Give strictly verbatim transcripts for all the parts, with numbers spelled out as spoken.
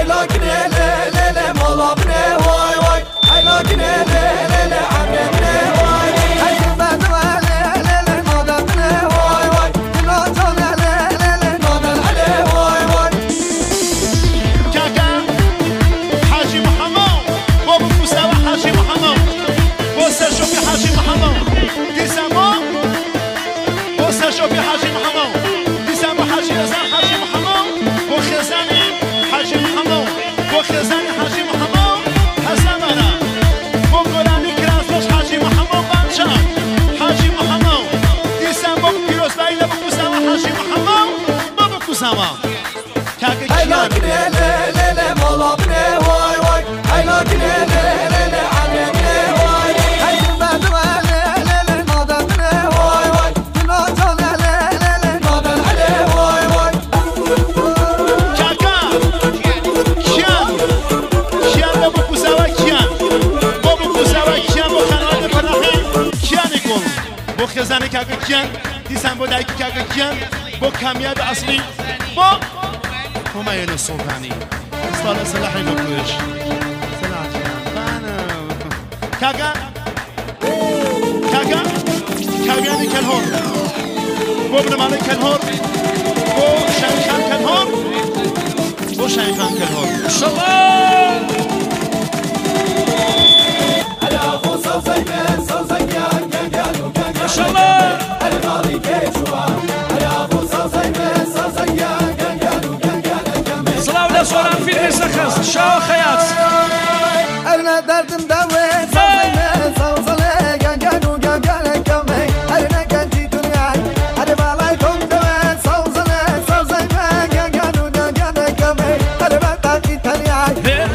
لكن ليلة ليلة مولا بني واي واي هاي لكن ليلة ليلة عمي بني واي هاي بدوى ليلة ليلة نادى بني واي واي تناجل ليلة ليلة نادى عليه واي واي كاكا حاجي محمد بابو مستوى حاجي محمد بوسر شوفي حاجي محمد ديسامو بوسر شوفي حاجي محمد ديسامو حاجي يزن حاجي محمد وخزاني حاجي محمد وخزاني حاجي محمد حسن انا وقولاني كراسوش حاجي محمد بانشان حاجي محمد ديسامو كيروس بايلة بكوسامة حاجي محمد بابو كوسامة كاكا هاي لكن ليلة ليلة مولا بني واي واي هاي لكن ليلة ليلة عمي بني واي هاي بدوى ليلة ليلة نادى بني واي واي تناجل ليلة ليلة نادى عليه واي واي كاكا كيان كيان بابو كوسامة كيان بابو كوسامة كيان بو خانواده پناهی كيان يقول بو خزاني كاكا كيان ديسامبو دايكي كاكا كيان بو كامياب اصلي بو همايون السلطاني اصلا سلاحي مكوش سلاحي بانا كاكا كاكا كامياني كالهور بو ابن مالك كالهور بو شايخان كالهور بو شايخان كالهور شباب على أبو صوصي بن صوصي كان كان كانوا كان كان شباب الماضي كيشوا على أبو صوصي بن صوصي كان كان كانوا كان كان كان صلاة ولا صورة في المسخص شاو خيات أنا دردم دوي صوصي بن صوصي كان كانوا كان كان كان أنا كنتي دنياي أنا بالايكم دوي صوصي صوصي كان كانوا كان كان كان أنا بتاعتي تنياي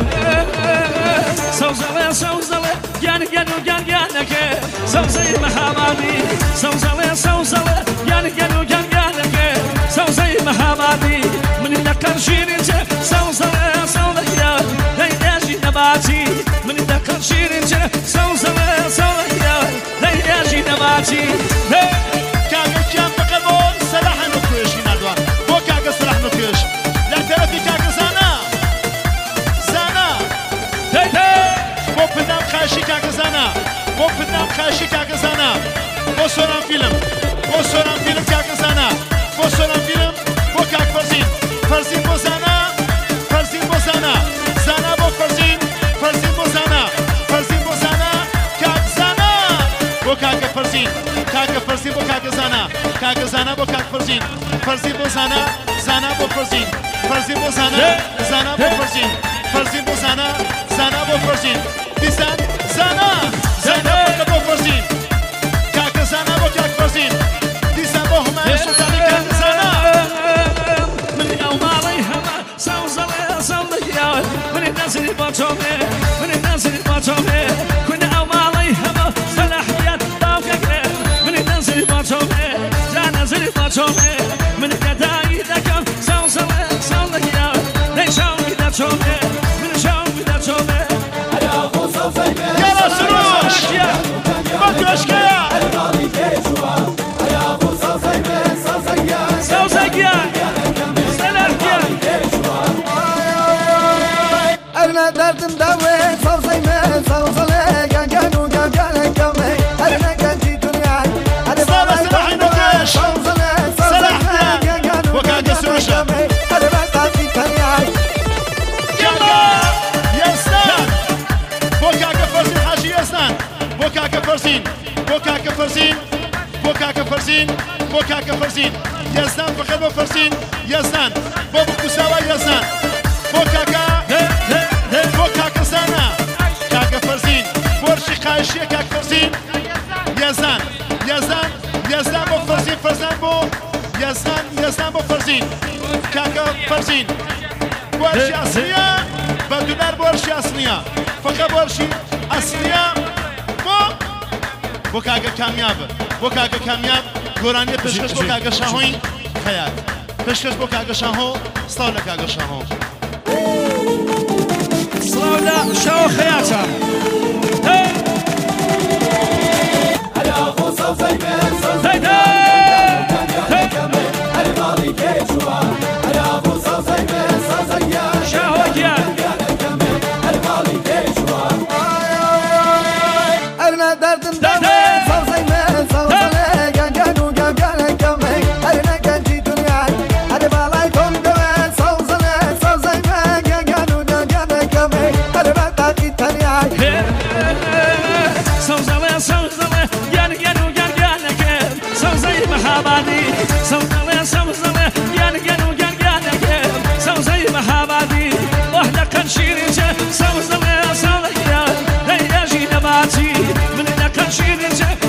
سوزلة سوزلة يعني كانوا كان كانك سوزي محمدي سوزلة سوزلة يعني كانوا كان كانك سوزي محمدي من ذكر شيرين سوزلة سوزلة يا ليجي نباتي من ذكر شيرين سوزلة سوزلة يا ليجي نباتي كاكا كيان بقبول سلاح نكوش ينادوا بو كاكا سلاح نكوش لا ترفي كاكا زانا زانا بو بدنام خاشي كاكا زانا بو بدنام خاشي كاكا زانا بو سوران فيلم بو سوران فيلم كاكا زانا بو سوران فيلم بو كاك فرزين فرزين بو زانا فرزين بو زانا زانا بو فرزين فرزين بو زانا فرزين بو زانا كاك زانا بو كاكا فرزين كاكا فرزين بو كاكا زانا كاكا زانا بو كاك فرزين فرزين بو زانا زانا بو فرزين فرزين بو زانا زانا بو فرزين فرزين بو زانا زانا بو فرزين ديسان زانا زانا بو فرزين كاكا زانا بو كاك فرزين ديسان بو هما سلطاني كاكا زانا من يوم عليها سوزلة سوزلة يا من الناس اللي بطومي من الناس اللي بطومي كنا يوم عليها صلاحيات طاقة من الناس اللي بطومي جانا اللي بطومي من كداي ذكر سوزلة سوزلة يا ليش هم كده تومي من شام كده تومي على أبو صوصي بن يلا سروش ما تشكيا الماضي كيشوا على أبو صوصي بن صوصي كان سوزلة يا سلام أنا دردم دوي صوصي من صوصي كان كانوا كان كان كان أنا كنتي دنياي أنا بالايكم دوي صوصي صوصي كان كانوا كان كان أنا بتاعتي تنياي يلا يسنان بوكاكا فرزين حاجي يسنان بوكاكا فرزين بوكاكا فرزين بوكاكا فرزين بوكاكا فرزين يسنان بخير فرزين يسنان بابو كوساوا يسنان بوكاكا بوكاكا زانا كاكا فرزين بورشي خايشية كاكا فرزين يزان يزان يزان بو فرزين فرزان بو يزان يزان بو فرزين كاكا فرزين بورشي أصلية بدولار بورشي أصلية فقط بورشي أصلية بو بو كاكا كامياب بو كاكا كامياب گۆرانیە پێشکەش بۆ کاگە شاهۆی خەیات پێشکەش بۆ کاگە شاهۆ سڵاو لە کاگە شاهۆ سڵاو لە شاهۆ خەیاتە شاهۆ گیان محابادي سوزلي سوزلي يانقن وقنقانك سوزي محابادي وحدة كنشيرجة سوزلي سوزلي هيا جي نباتي من هنا كنشيرجة